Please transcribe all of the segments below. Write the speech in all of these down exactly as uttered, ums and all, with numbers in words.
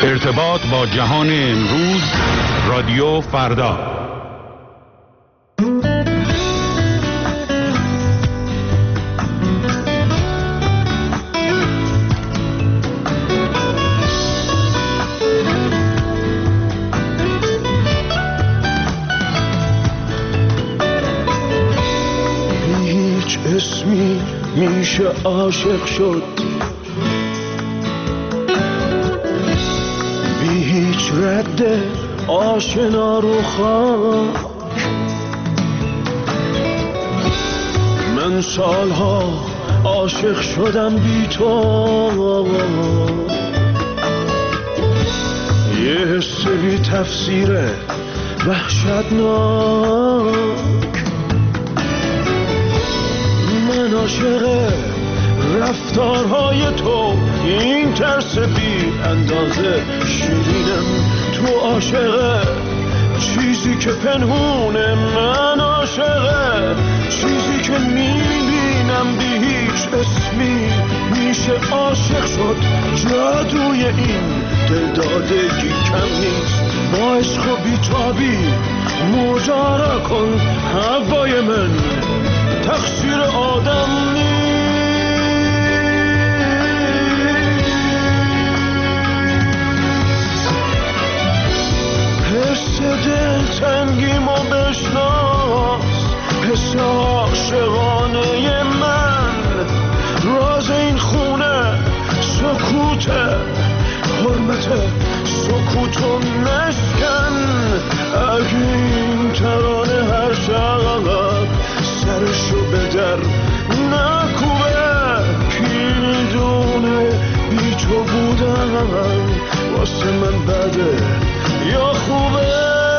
ارتباط با جهان امروز، رادیو فردا. هیچ اسمی میشه عاشق شد، بی هیچ رد آشنا رو خاک. من سالها عاشق شدم بی تو، یه حس بی تفسیره وحشتناک. من عاشق رفتارهای تو، این ترس بی اندازه شیرینم. تو عاشق چیزی که پنهونه، من عاشق چیزی که میبینم. بی هیچ اسمی میشه عاشق شد، جادوی این دلدادگی کم نیست. با عشق و بیتابی ماجرا کن، هوای من تقصیر آدم نیست. حس دلتنگیمو بشناس، حس عاشقانه من. راز این خونه سکوته، حرمت سکوتو نشکن. اگه این ترانه هر شب سرشو به در نکوبه، کی میدونه بی تو بودن واسه من بده یا خوبه.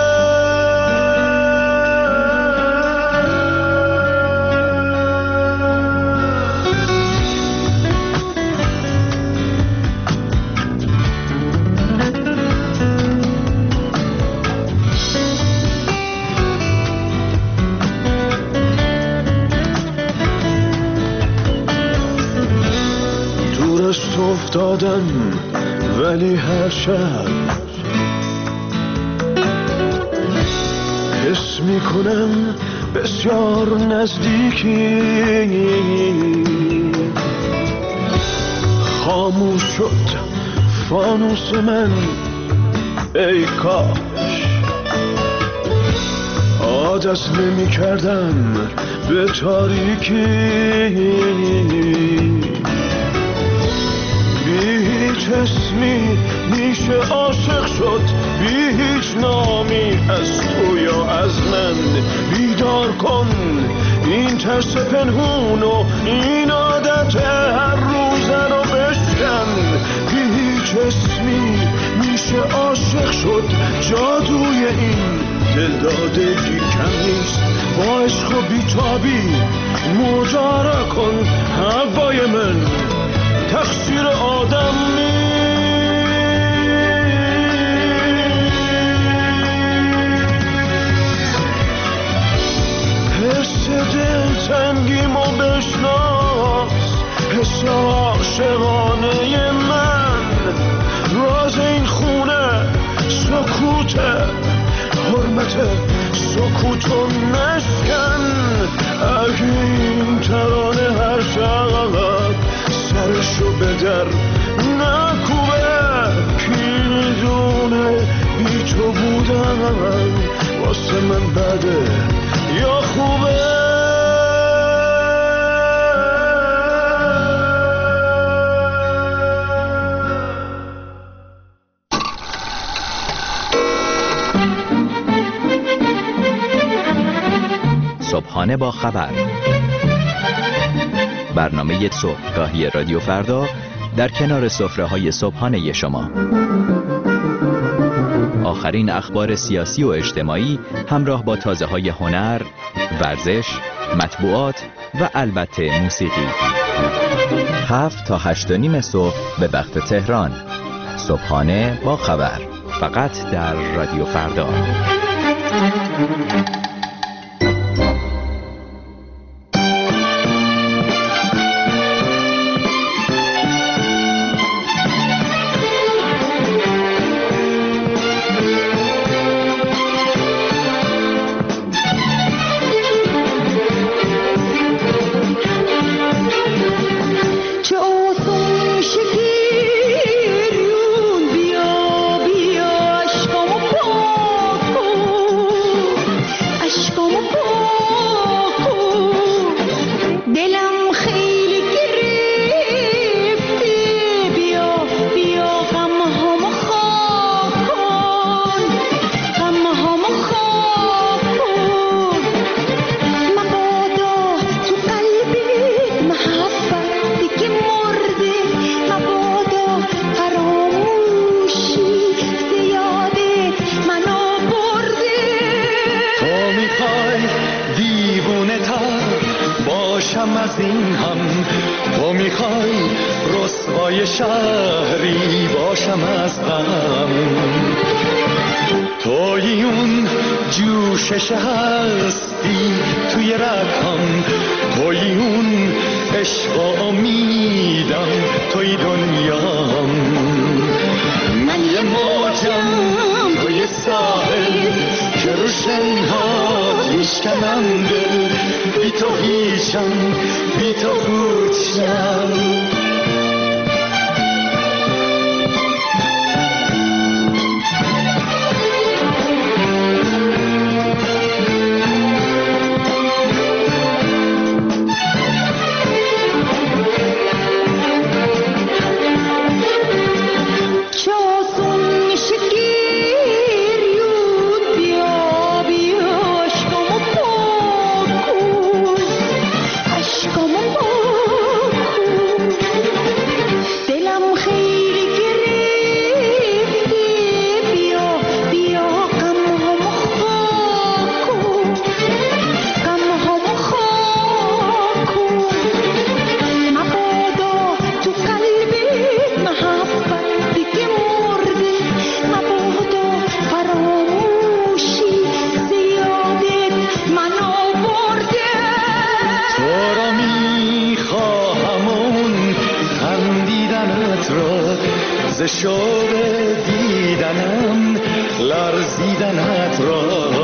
افتادم ولی هر شب حس میکنم بسیار نزدیکی. خاموش شد فانوس من، ای کاش عادت نمی کردم به تاریکی. هیچ اسمی میشه عاشق شد، بی هیچ نامی از تو یا از من. بیدار کن این ترس پنهون و این عادت هر روزه رو بشکن. بی هیچ اسمی میشه عاشق شد، جادوی این دلدادگی کم نیست. با عشق و بیتابی ماجرا کن، هوای من تقصیر آدم نیست. حس دلتنگیمو بشناس، حس عاشقانه من. راز این خونه سکوته، حرمت سکوتو نشکن. اگه این ترانه هر شب سرشو به در نکوبه، کی میدونه بی تو بودن واسه من بده یا خوبه. صبحانه با خبر، برنامه صبحگاهی رادیو فردا در کنار سفره‌های صبحانه شما. آخرین اخبار سیاسی و اجتماعی همراه با تازه‌های هنر، ورزش، مطبوعات و البته موسیقی. هفت تا هشت و نیم صبح به وقت تهران. صبحانه با خبر، فقط در رادیو فردا. جای شهری باشم از غم، توی اون جوشش هستی توی رگم، توی اون عشق و امیدم، توی دنیام. من یه موجم توی ساحل که رو شنهات میشکنم دل، بی تو هیچم، بی تو پوچم. ز شوق دیدنم لرزیدنت را،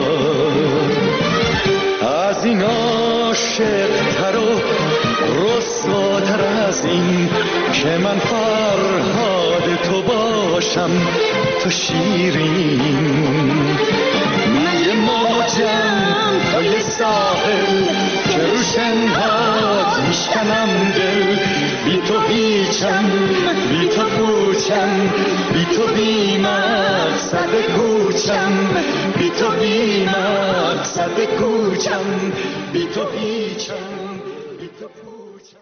از این عاشق‌تر و رسواتر از این که من فرهاد تو باشم تو شیرین. من یه موجم توی ساحل که رو شنهات میشکنم دل، بی تو هیچم، بی تو پوچم، بی تو بی مقصد کوچم، بی تو بی مقصد کوچم، بی تو هیچم، بی تو پوچم.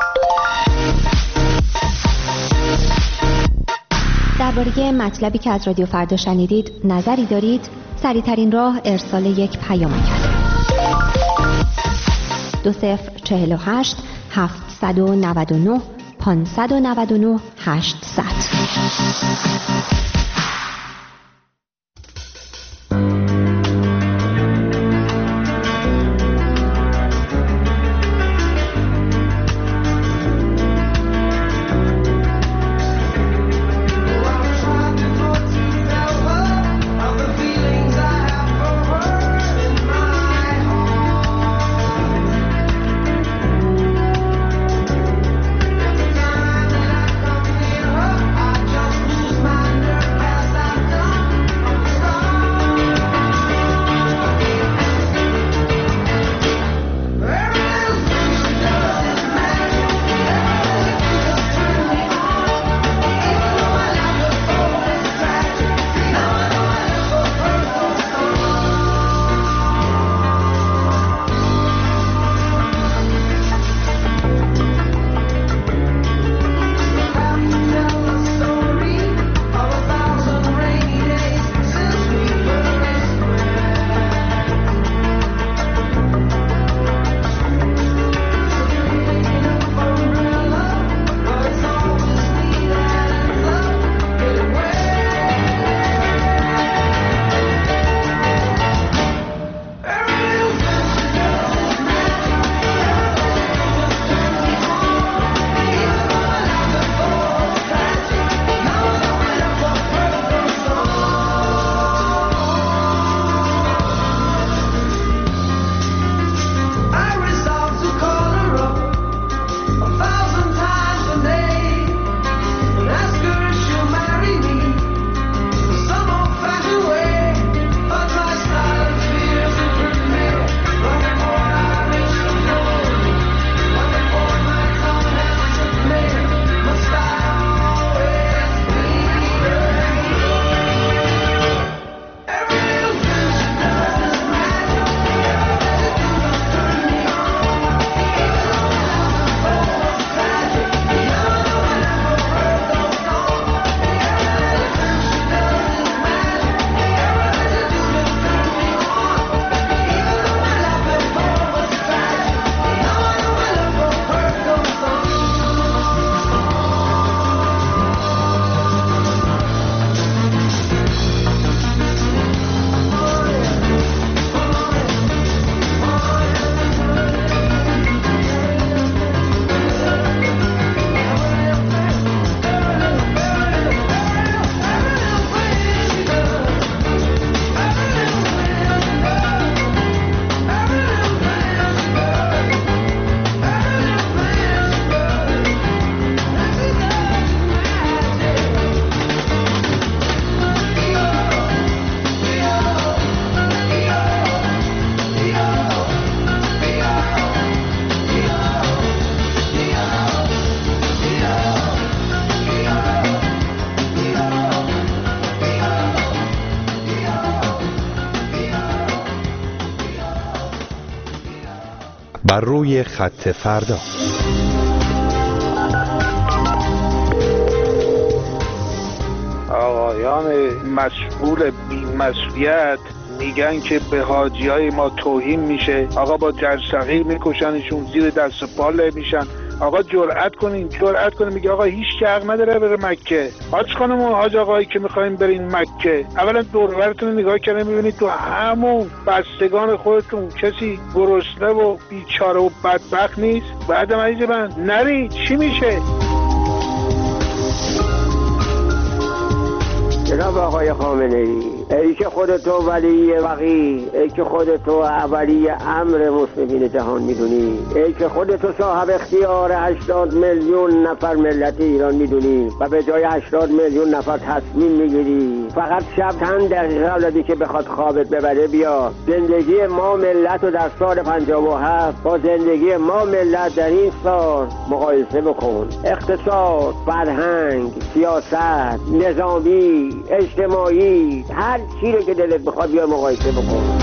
درباره مطلبی که از رادیو فردا شنیدید نظری دارید؟ سریع‌ترین راه ارسال یک پیامک است. دو صفر چهل و هشت هفتصد و نود و نه پانصد و نود و نه هشتصد. بر روی خط فردا. آقایان مسئول بی‌مسئولیت میگن که به حاجیای ما توهین میشه، آقا با جرثقیل میکشنشون، زیر دست و پا له میشن. آقا جرأت کنین، جرأت کنین. میگه آقا هیچ کی حق نداره بره مکه. حاج خانم و حاج آقایی که میخواین برین مکه، اولا دور و برتون نگاه کردین میبینید تو همون بستگان خودتون کسی گرسنه و بیچاره و بدبخت نیست؟ بعدم عزیز من نری چی میشه؟ جناب آقای خامنه‌ای، ای که خودتو ولی وقی، ای که خودتو اولی امر مسلمین جهان میدونی، ای که خودتو صاحب اختیار هشتاد میلیون نفر ملت ایران میدونی و به جای هشتاد میلیون نفر تصمیم میگیری فقط شب چند دقیقه قبل که بخواد خوابت ببره بیا زندگی ما ملت رو در سال پنجاه و هفت با زندگی ما ملت در این سال مقایسه بکن. اقتصاد، فرهنگ، سیاست، نظامی، اجتماعی، هر چی رو که دلت بخواد بیا مقایسه بکن.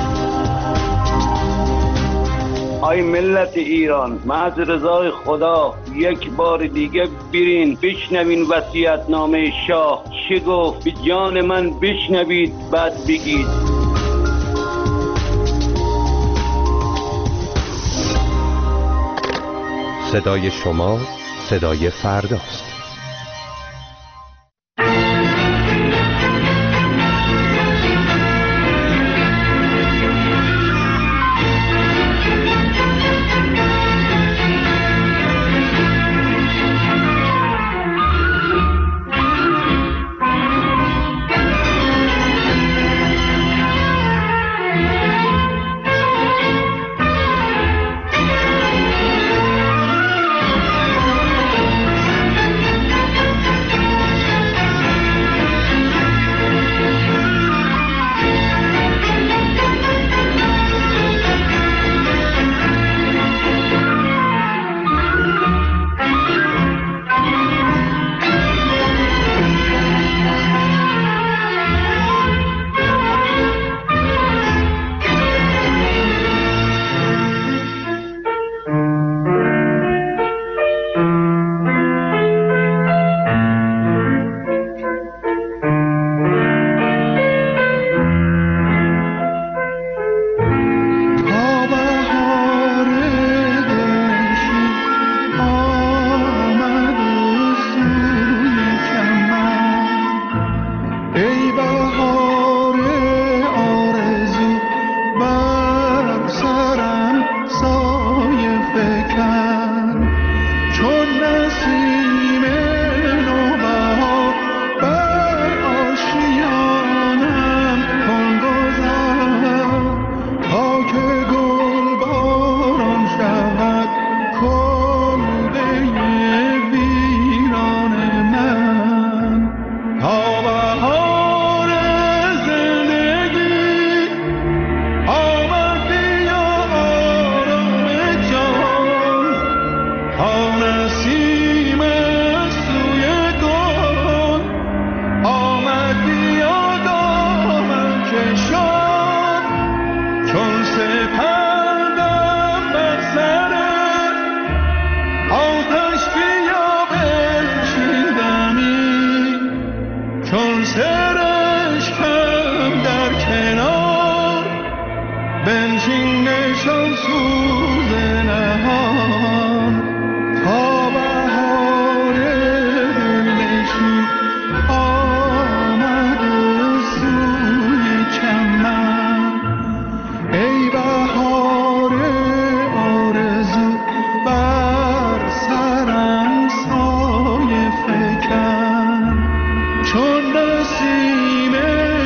آی ملت ایران، محض رضای خدا یک بار دیگه برین بشنوین وصیت‌نامه شاه چه گفت، به جان من بشنوید بعد بگید. صدای شما صدای فرداست.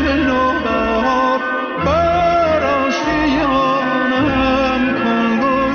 نوبهار بر آشیانم کن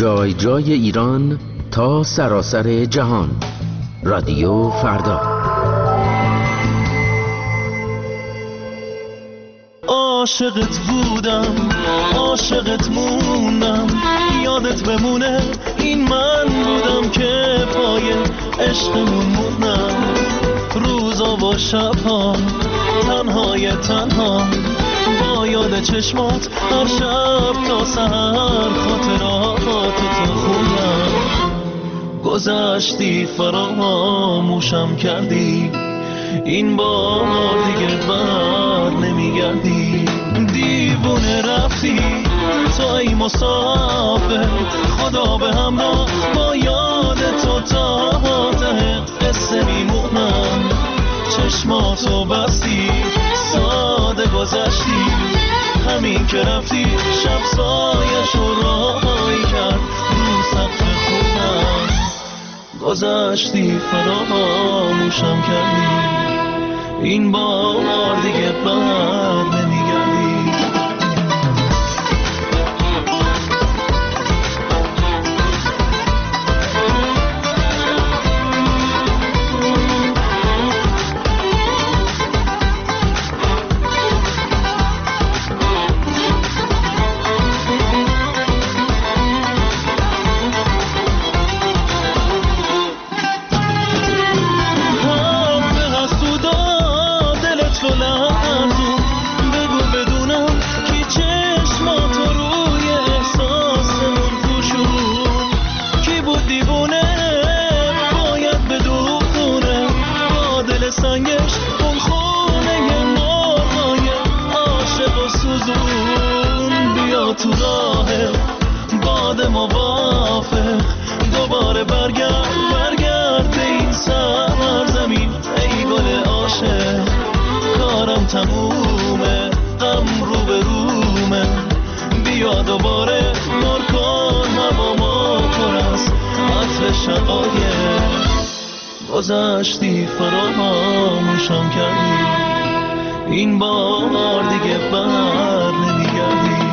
جای جای ایران تا سراسر جهان. رادیو فردا. عاشقت بودم، عاشقت موندم، یادت بمونه این من بودم که پای عشقمون موندم. روزا و شبها تنهای تنها با یاد چشمات هر شب تا سحر خاطراتو تو خوندم. گذشتی فراموشم کردی، این بار دیگه بر نمیگردی. دیوونه رفتی تو ای مسافر، خدا به همراه با یاد تو تا ته قصه میمونم. چشماتو بستی ساده گذشتی، همین که رفتی شب سایه‌شو راهی کرد رو سقف خونم. گذشتی فراموشم کردی، این بار دیگه بر نمیگردی. گذشتی فراموشم کردی، این بار دیگه بر نمیگردی.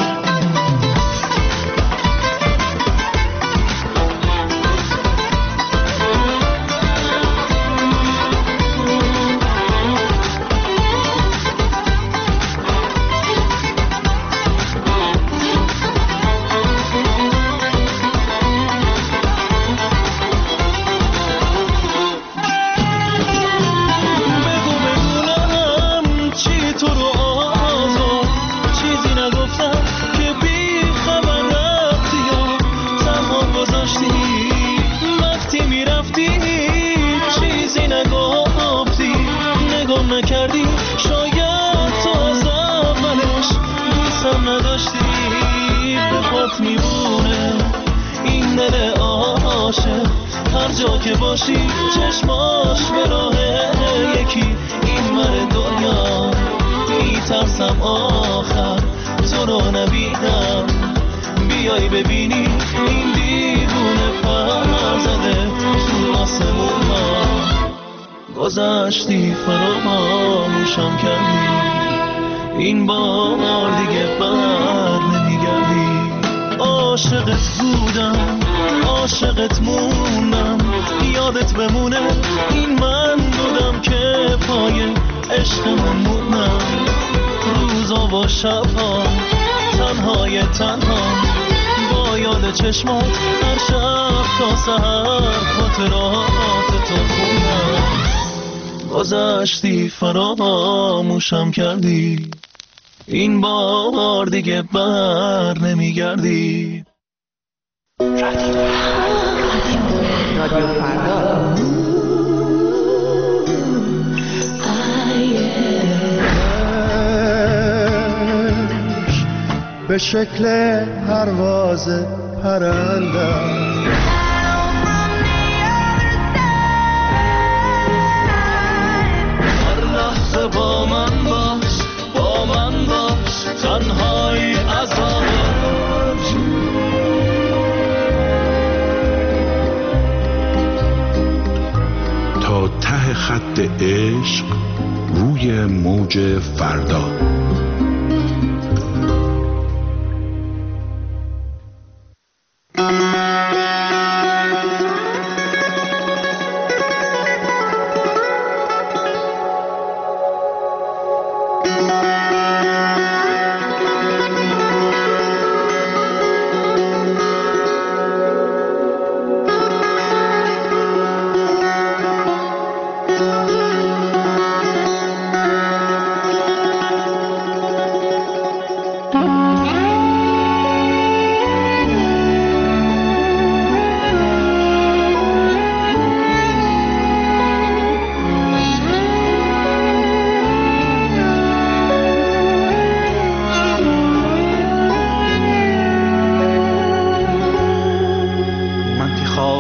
که باشی چشماش به راه یکی این ور دنیا. میترسم آخر تو رو نبینم، بیای ببینی این دیوونه پر زده تو آسمون ما. گذشتی فراموشم کردی، این بار دیگه بر نمیگردی. عاشقت بودم، عاشقت موندم، یادت بمونه این من بودم که پای عشقمون موندم. روزا و شبها تنهای تنها با یاد چشمات هر شب تا سحر خاطرات تو خوندم. گذشتی فراموشم کردی، این بار دیگه بر نمیگردی. رادیو فردا. به شکل پرواز پرنده هر لحظه با من باش، با من باش، تنهایی عذاب. تا ته خط عشق روی موج فردا.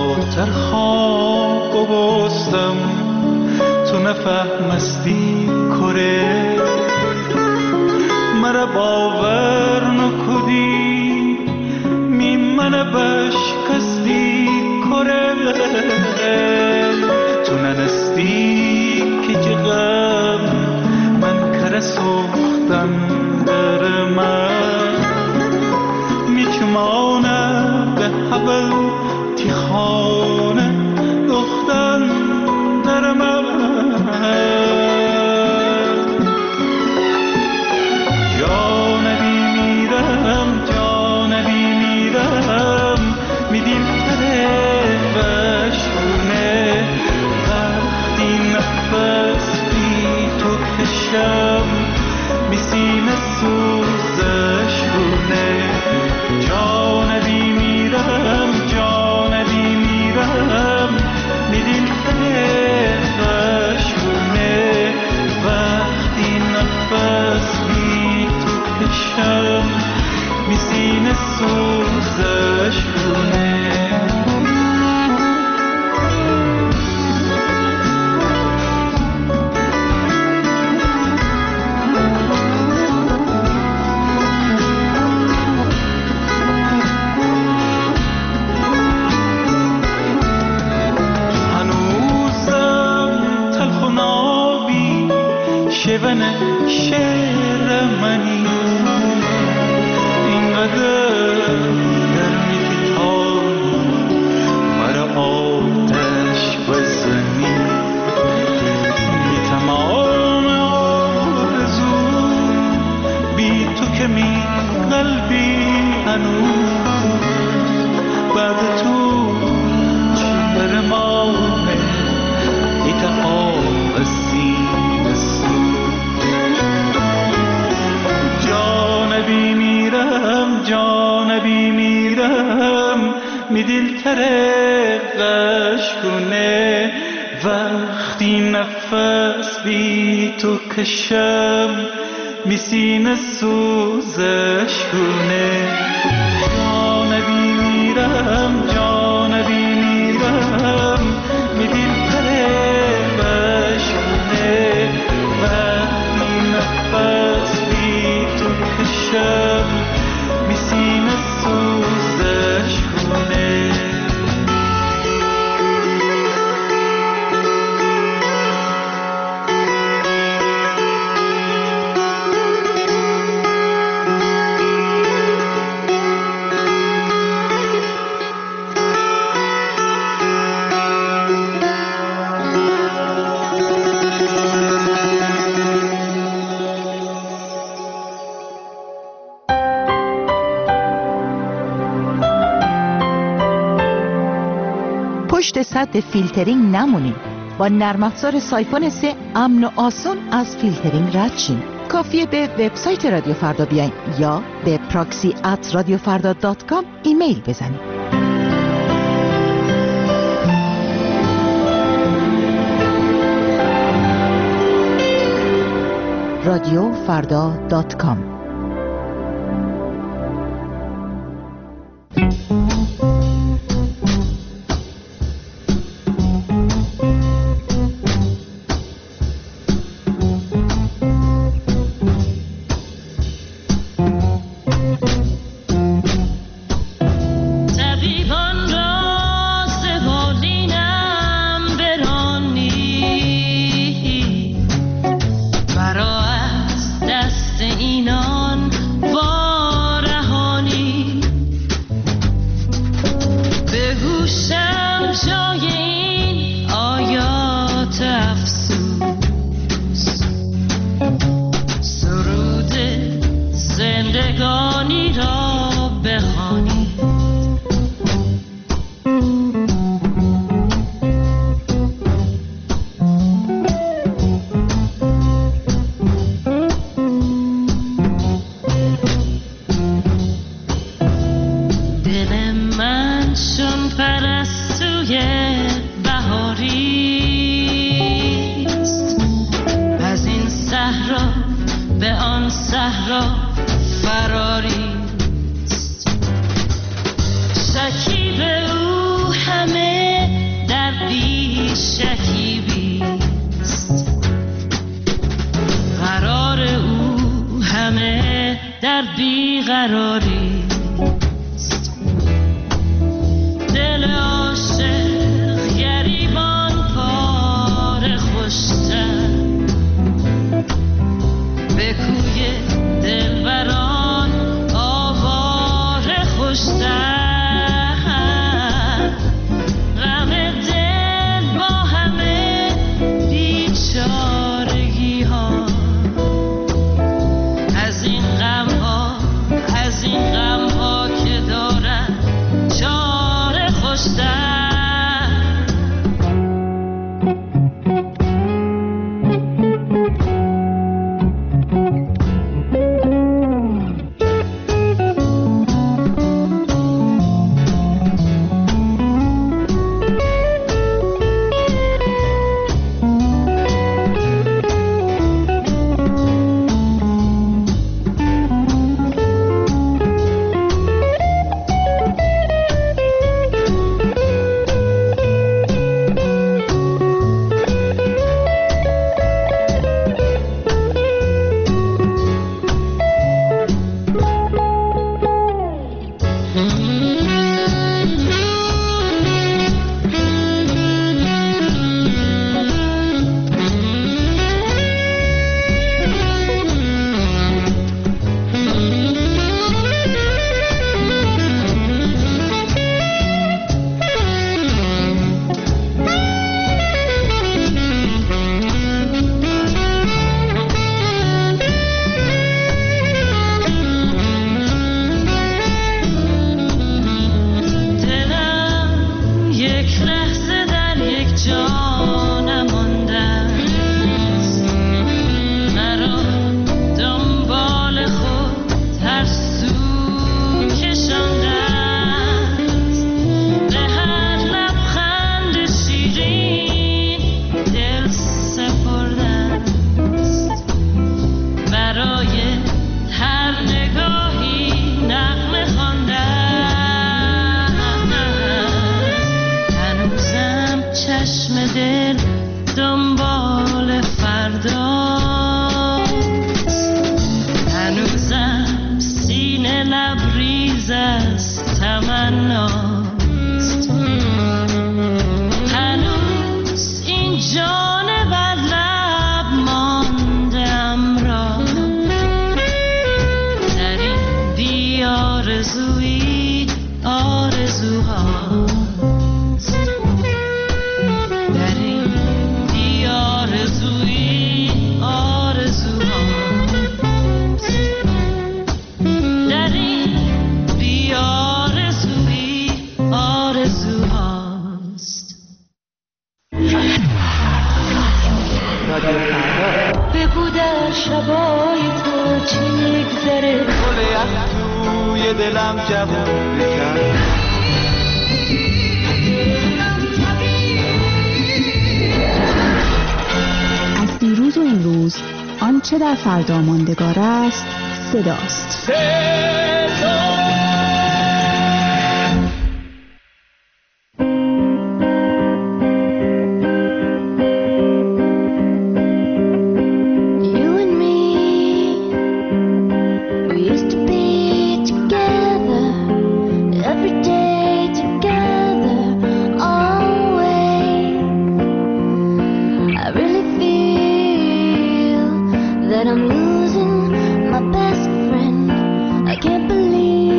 خاطر خواب بستم تو نفهمستی کره مرا باور نکدی می من بشکستی کره تو ننستی که جغم من کره سوختم در من میچمانم به حبل تی خانه دختن در من جانبی میرم جانبی میرم میدیم تره بشونه وقتی نفس بی تو کشم میسین سوزش رونه جانبی میرم جانبی میرم میدیم تره بشونه وقتی نفس بی تو کشم میسین سوزش رونه شون شعر منی اینقدر در میتانی مرا آتش بزنی بی تمام آرزو بی تو که می قلبی هنوز بعد تو چی مانه ایت آب سینه جانبی میرم جانبی میرم می دل ترقش کنه وقتی نفس بی تو کشم می سینه سوزش کنه جانبی میرم جانبی میرم می دل ترقش کنه وقتی نفس کشم میسین سوزش کنه پشت سد فیلترینگ نمونید. با نرم افزار سایفون سه امن و آسان از فیلترینگ رد شین. کافیه به وبسایت رادیو فردا بیاین یا به پراکسی ات رادیو فردا دات کام ایمیل بزنید. رادیو فردا دات کام. شکیب او همه بیقراری دل عاشق گریبان پاره خوشتر به کوی دلبران آواره خوشتر آنچه در فردا ماندگار است صداست. That I'm losing my best friend. I can't believe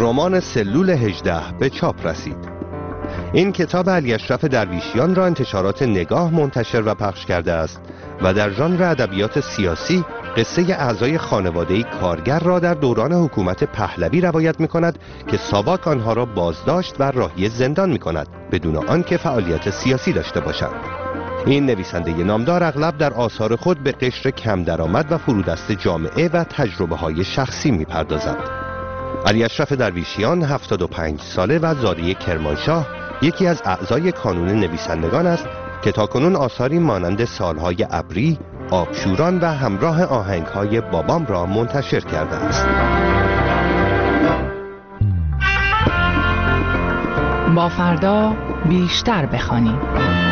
رمان سلول هجده به چاپ رسید. این کتاب علی اشرف درویشیان را انتشارات نگاه منتشر و پخش کرده است و در ژانر ادبیات سیاسی قصه اعضای خانواده‌ای کارگر را در دوران حکومت پهلوی روایت می‌کند که ساواک آنها را بازداشت و راهی زندان می‌کند بدون آنکه فعالیت سیاسی داشته باشند. این نویسنده نامدار اغلب در آثار خود به قشر کم درآمد و فرودست جامعه و تجربه‌های شخصی می‌پردازد. علی اشرف درویشیان هفتاد و پنج ساله و زاده کرمانشاه یکی از اعضای کانون نویسندگان است که تاکنون آثاری مانند سالهای ابری، آبشوران و همراه آهنگهای بابام را منتشر کرده است. با فردا بیشتر بخوانیم.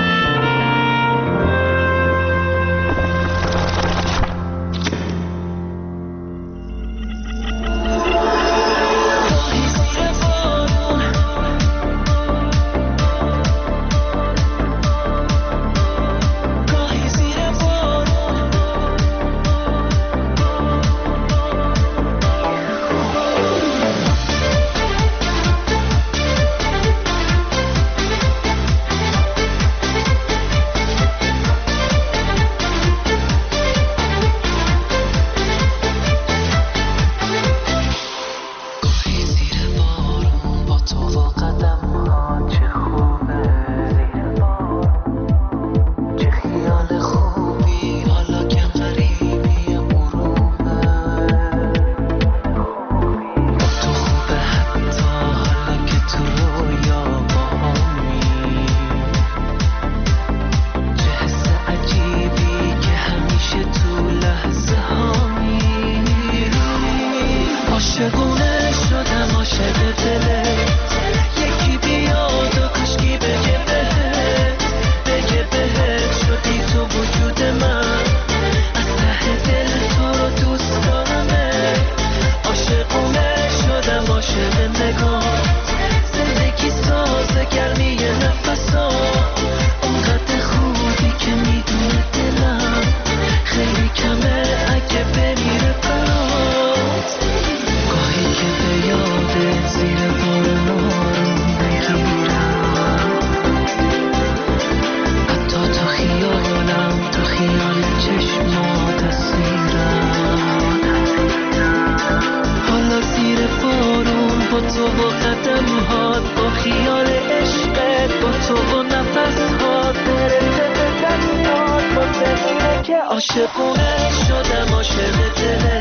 عاشقونه شدم عاشق دله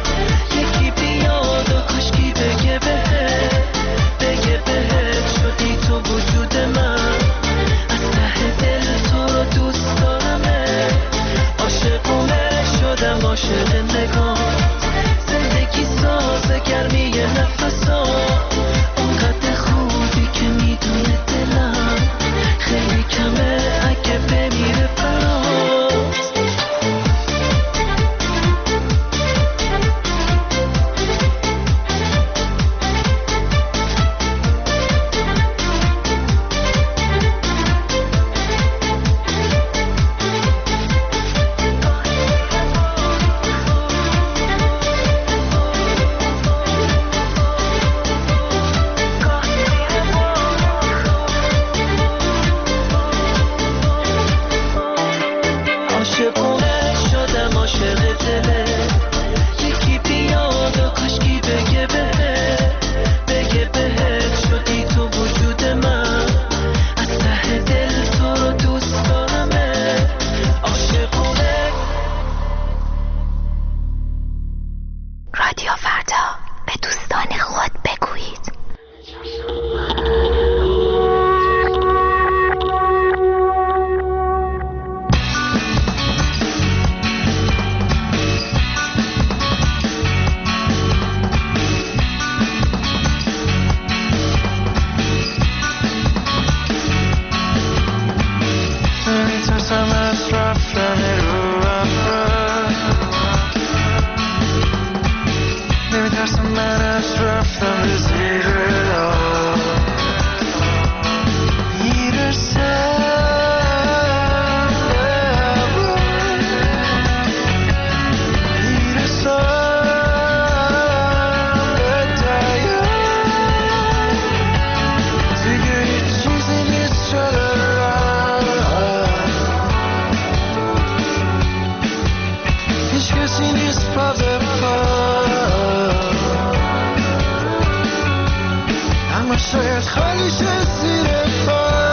یکی بیاد و کاشکی بگه بهت بگه بهت شدی تو وجود من از ته دل تو رو دوست دارمه عاشقونه شدم عاشق نگاه زندگی سازه گرمی نفسا اونقدر خوبی که میدونه دلم خیلی کمه اگه بمیره برام falling apart. اما شاید خالی شد زیر پا.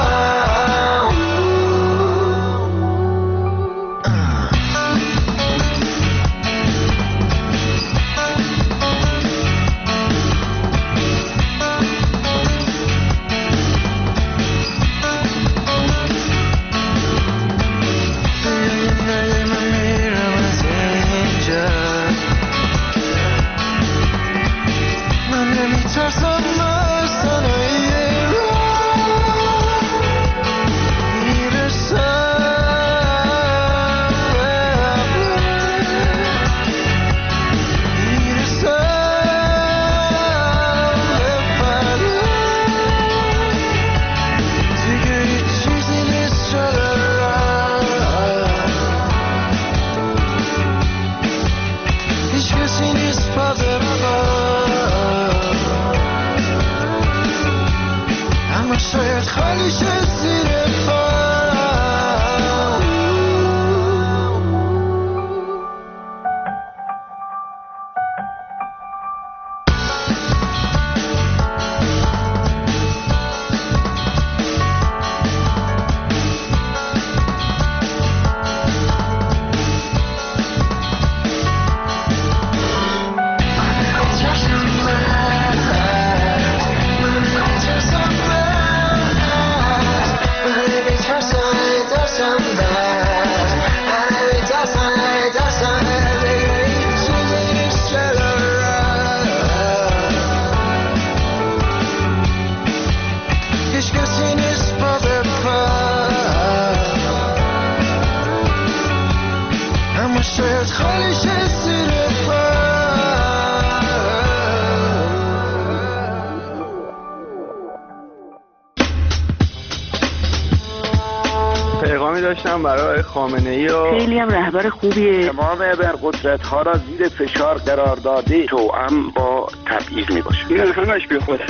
داشتم برای خامنه‌ای و خیلی هم رهبر خوبیه. تمام ابرقدرت ها را زیر فشار قرار داده توأم با تبعیض میباشه. این همش بی خود.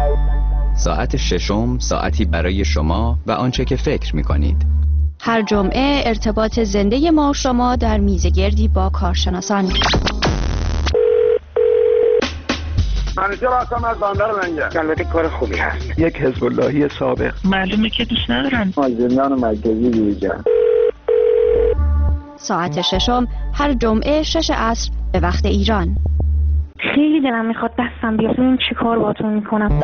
ساعت ششم ساعتی برای شما و آنچه که فکر میکنید. هر جمعه ارتباط زنده ما و شما در میزگردی با کارشناسان. منیجر هستم از بندر منجر. البته کار خوبی هست. یک حزب اللهی سابق. معلومه که دوست ندارن. از زندان مرکزی بیرون. ساعت ششم هر جمعه شش عصر به وقت ایران. خیلی دلم میخواد دستم بیاد ببینم چی کار باهاتون میکنم.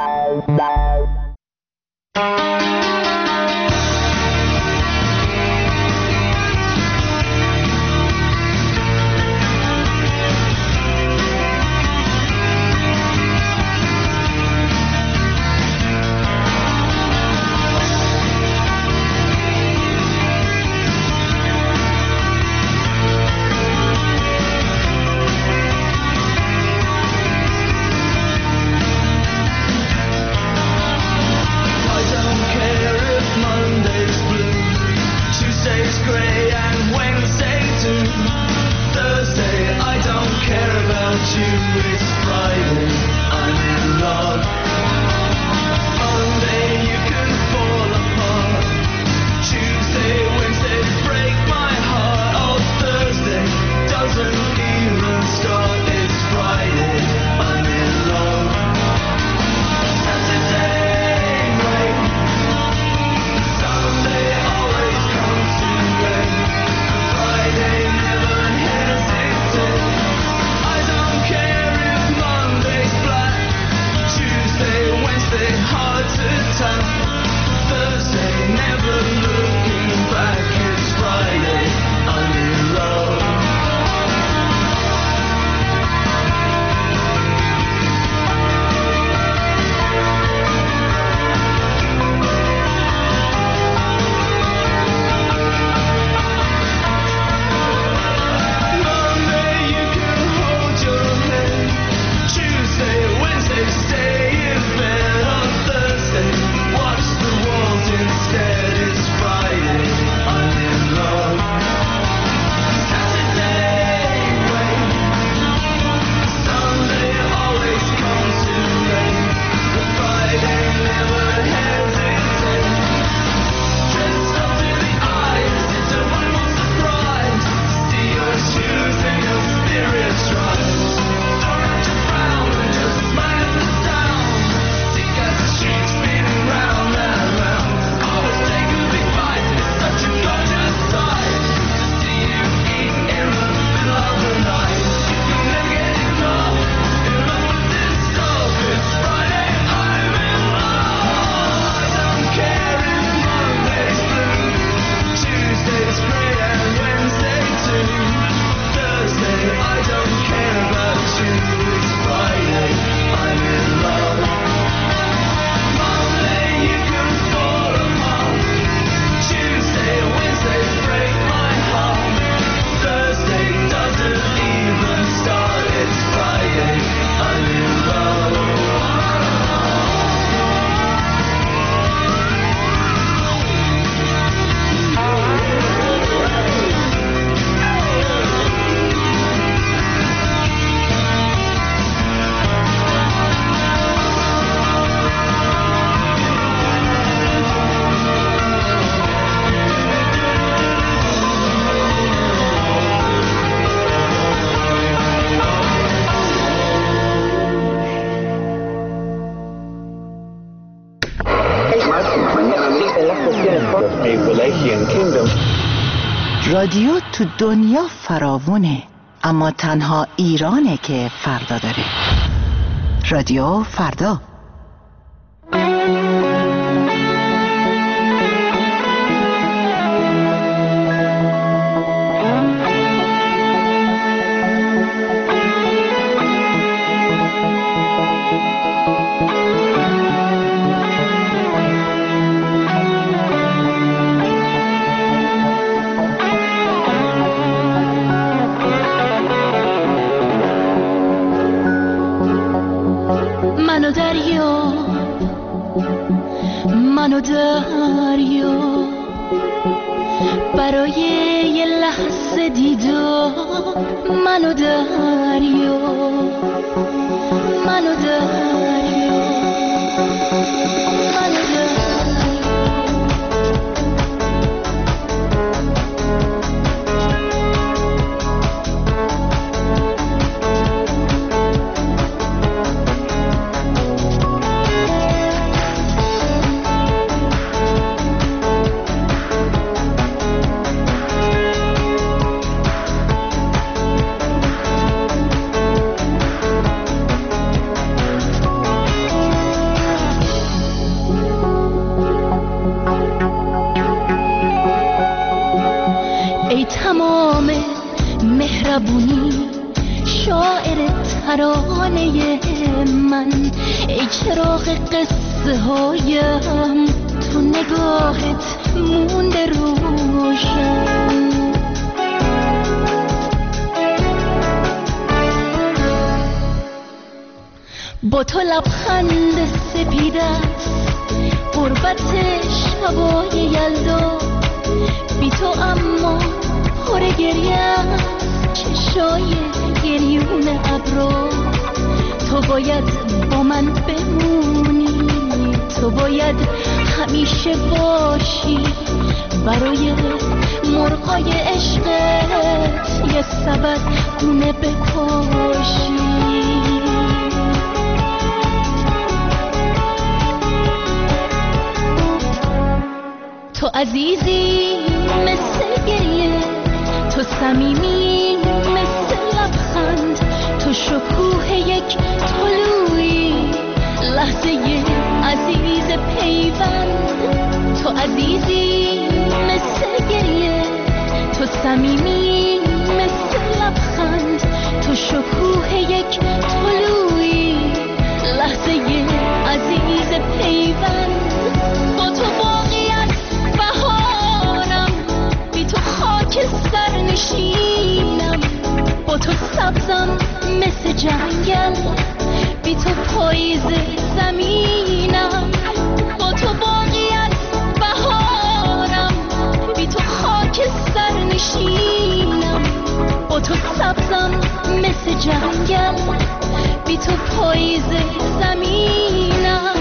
رادیو تو دنیا فراوونه، اما تنها ایرانه که فردا داره. رادیو فردا. منو دریا برای یه لحظه دیدار، منو دریا منو دریا منو مهربونی شاعر ترانه من، ای چراغ قصه هایم تو نگاهت مونده روشن. با تو لبخند سپیدست قربت شبای یلدا، بی تو اما پر گریه چشای گریون ابرا. تو باید با من بمونی، تو باید همیشه باشی، برای مرغای عشقت یه سبد گونه بکاشی. تو عزیزی مثل گریه، تو صمیمی مثل لبخند، تو شکوه یک طلوعی، لحظه عزیز پیوند. تو عزیزی مثل گریه، تو صمیمی مثل لبخند، تو شکوه یک طلوعی، لحظه عزیز پیوند. با تو باقیت بهارم، بی تو خاک سر نشینم، با تو سبزم مثل جنگل، بی تو پاییز زمینم. با تو باقیت بهارم، بی تو خاک سر نشینم، با تو سبزم مثل جنگل، بی تو پاییز زمینم.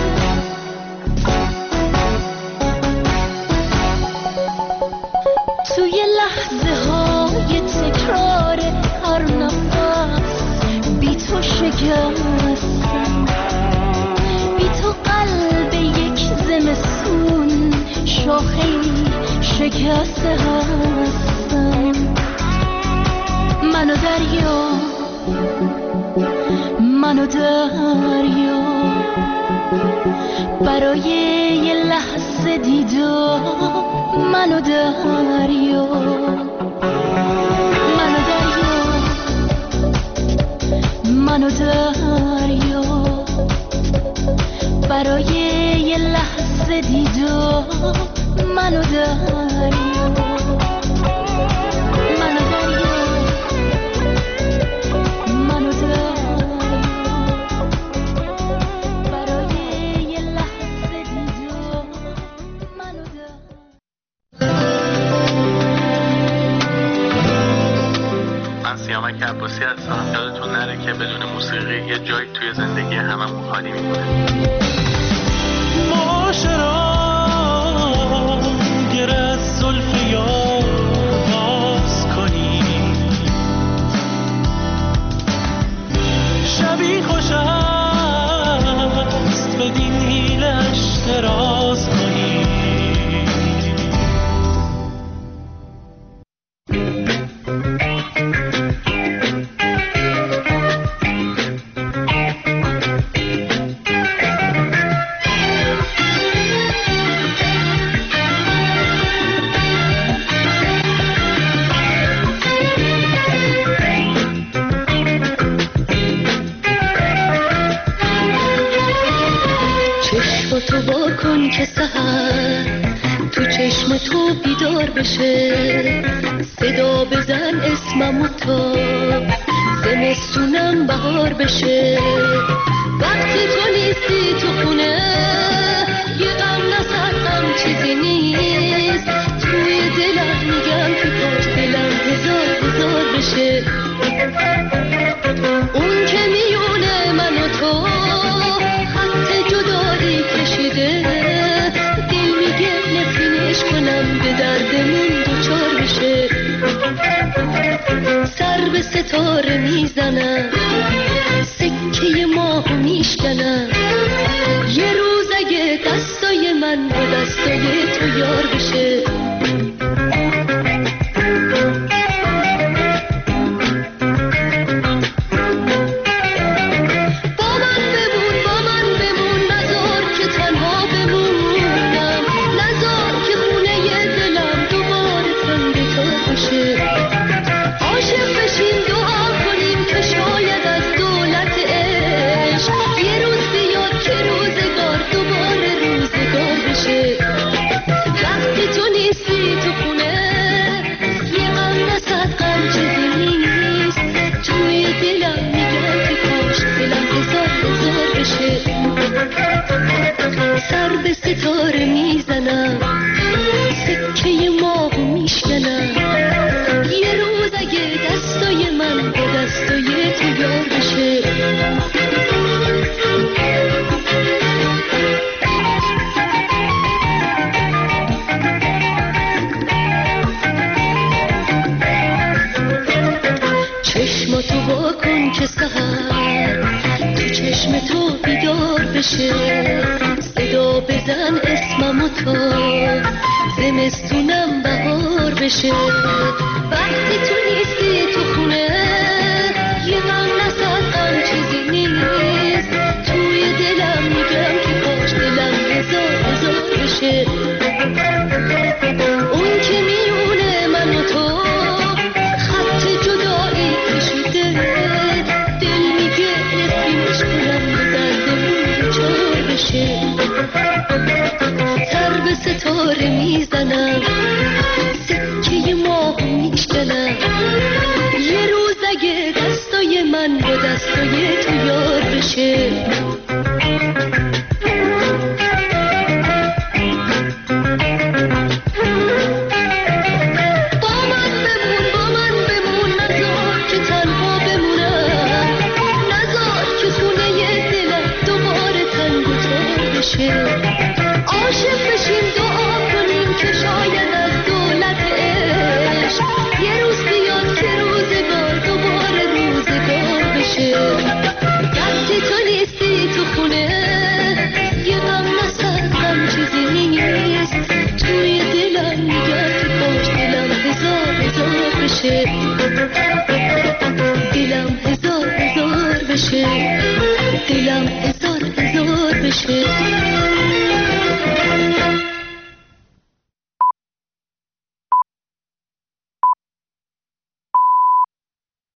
توی لحظه های تکرار هر نفس بی تو شکستم، بی تو قلب یک زمستون شاخه‌ای شکسته هستم. منو دریا منو دریا برای یه لحظه دیدار، منو دریا منو دریا منو دریا برای یه لحظه دیدار، منو دریا منو دریا منو دریا برای یه لحظه دیدار، منو دریا. من سیامک عباسی هستم. یادتون نره که بدون موسیقی یه جایی توی زندگی هممون خالی میمونه. معاشرا گر از زلف یار باز کنی، شبی خوش است بدین حیلش دراز کنی. که سحر تو چشم تو بیدار بشه، صدا بزن اسممو تا زمستونم بهار بشه. وقتی تو نیستی تو خونه یه غم نصد غم چیزی نیست، توی دلم میگم که کاش دلم هزار هزار بشه. اون که میونه من و تو خط جدایی کشیده، دل میگه نفرینش کنم به دردمون دوچار بشه. سر به ستاره میزنم، سکه ماه میشکنم، یه روز اگه دستای من با دستای تو یار بشه. سر به ستاره میزنم، سکه ماه میشکنم، یه روز اگه دستای من با دستای تو یار بشه. چشماتو وا کن که سحر تو چشم تو بیدار بشه، صدا بزن اسممو تا زمستونم بهار بشه. وقتی تو نیستی تو خونه یه غم نصد غم چیزی نیست، توی دلم میگم که کاش دلم هزار هزار بشه. اون که میونه من و تو خط جدایی کشیده، دل میگه نفرینش کنم به دردمون دوچار بشه. سر به ستاره میزنم، سکه ماه میشکنم، یه روز اگه دستای من با دستای تو یار بشه. عاشق بشیم دعا کنیم که شاید از دولت عشق یه روز بیاد که روزگار دوباره روزگار بشه. وقتی تو نیستی تو خونه یه غم نصد غم چیزی نیست، توی دلم میگم که کاش دلم هزار هزار بشه. دلم هزار هزار بشه، دلم هزار هزار بشه.